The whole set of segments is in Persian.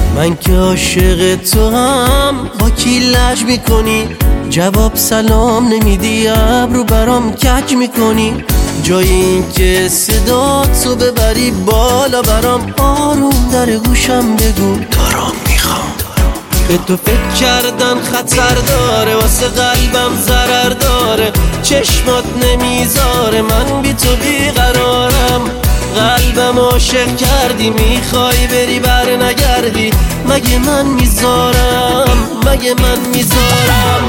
من که عاشق تو هم با کی لج میکنی؟ جواب سلام نمیدی، ابرو برام کج میکنی. جای این که صداتو ببری بالا برام آروم در گوشم بگو دارم میخوام. به تو فکر کردن خطر داره، واسه قلبم ضرر داره. چشمات نمیذاره من بی تو بیقرارم. قلبم عاشق کردی، میخوای بری بر نگردی. مگه من میذارم، مگه من میذارم.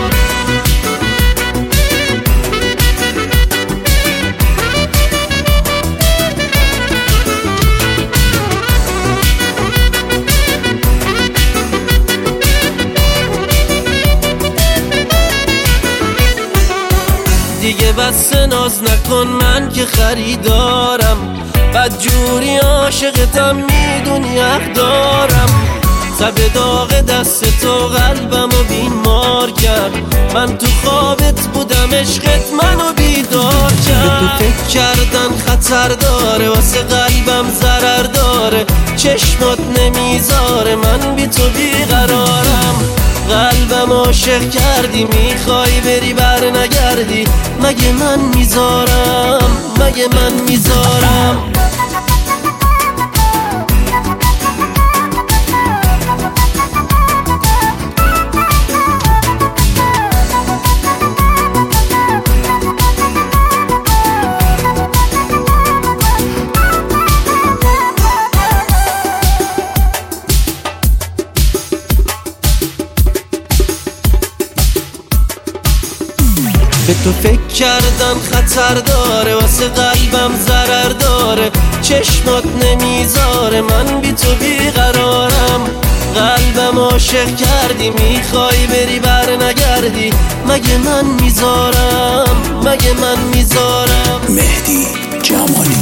دیگه بس ناز نکن، من که خریدارم. بد جوری عاشقتم، میدونی حق دارم. تب داغ دست تو قلبمو بیمار کرد. من تو خوابت بودم، عشقت منو بیدار کرد. به تو فکر کردن خطر داره، واسه قلبم ضرر داره. چشمات نمیذاره من بی تو بیقرارم. قلبم عاشق کردی، میخوای بری بر نگردی. مگه من میذارم، مگه من میذارم. به تو فکر کردن خطر داره، واسه قلبم ضرر داره. چشمات نمیذاره من بی تو بیقرارم. قلبم عاشق کردی، میخوای بری بر نگردی. مگه من میذارم، مگه من میذارم. مهدی جمالی.